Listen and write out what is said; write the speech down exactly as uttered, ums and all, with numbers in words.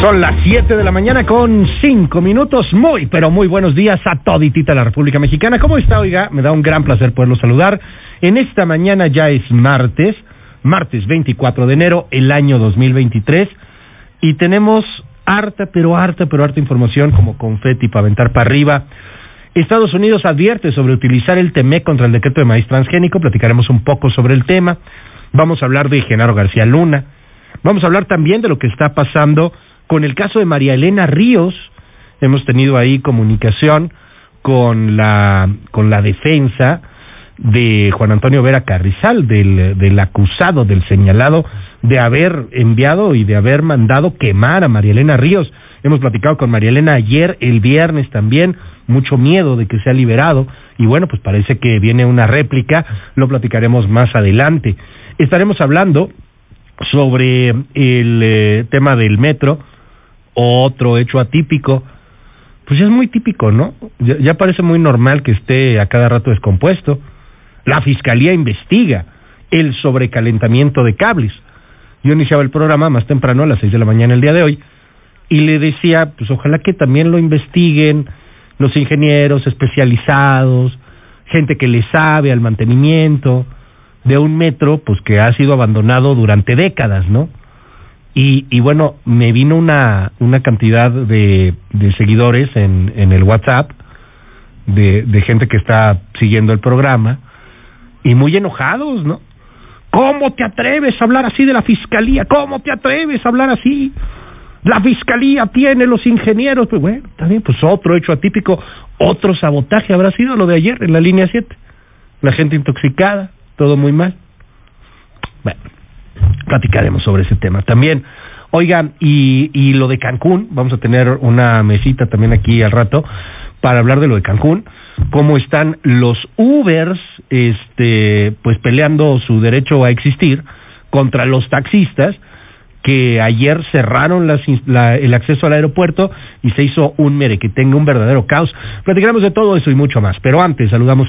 Son las siete de la mañana con cinco minutos. Muy, pero muy buenos días a toditita la República Mexicana. ¿Cómo está, oiga? Me da un gran placer poderlo saludar. En esta mañana ya es martes, martes veinticuatro de enero, el año dos mil veintitrés. Y tenemos harta, pero harta, pero harta información como confeti para aventar para arriba. Estados Unidos advierte sobre utilizar el T-M E C contra el decreto de maíz transgénico. Platicaremos un poco sobre el tema. Vamos a hablar de Genaro García Luna. Vamos a hablar también de lo que está pasando con el caso de María Elena Ríos. Hemos tenido ahí comunicación con la con la defensa de Juan Antonio Vera Carrizal, del, del acusado, del señalado de haber enviado y de haber mandado quemar a María Elena Ríos. Hemos platicado con María Elena ayer, el viernes también, mucho miedo de que sea liberado, y bueno, pues parece que viene una réplica, lo platicaremos más adelante. Estaremos hablando sobre el eh, tema del metro, otro hecho atípico. Pues ya es muy típico, ¿no? Ya, ya parece muy normal que esté a cada rato descompuesto. La Fiscalía investiga el sobrecalentamiento de cables. Yo iniciaba el programa más temprano, a las seis de la mañana el día de hoy, y le decía, pues ojalá que también lo investiguen los ingenieros especializados, gente que le sabe al mantenimiento de un metro, pues que ha sido abandonado durante décadas, ¿no? Y, y bueno, me vino una una cantidad de, de seguidores en, en el WhatsApp, de, de gente que está siguiendo el programa, y muy enojados, ¿no? ¿Cómo te atreves a hablar así de la Fiscalía? ¿Cómo te atreves a hablar así? La Fiscalía tiene los ingenieros. Pues bueno, también, pues otro hecho atípico, otro sabotaje habrá sido lo de ayer en la línea siete. La gente intoxicada, todo muy mal. Bueno, platicaremos sobre ese tema también. Oigan, y, y lo de Cancún, vamos a tener una mesita también aquí al rato para hablar de lo de Cancún, cómo están los Ubers, este, pues peleando su derecho a existir contra los taxistas, que ayer cerraron las, la, el acceso al aeropuerto y se hizo un mere que tenga un verdadero caos. Platicaremos de todo eso y mucho más, pero antes saludamos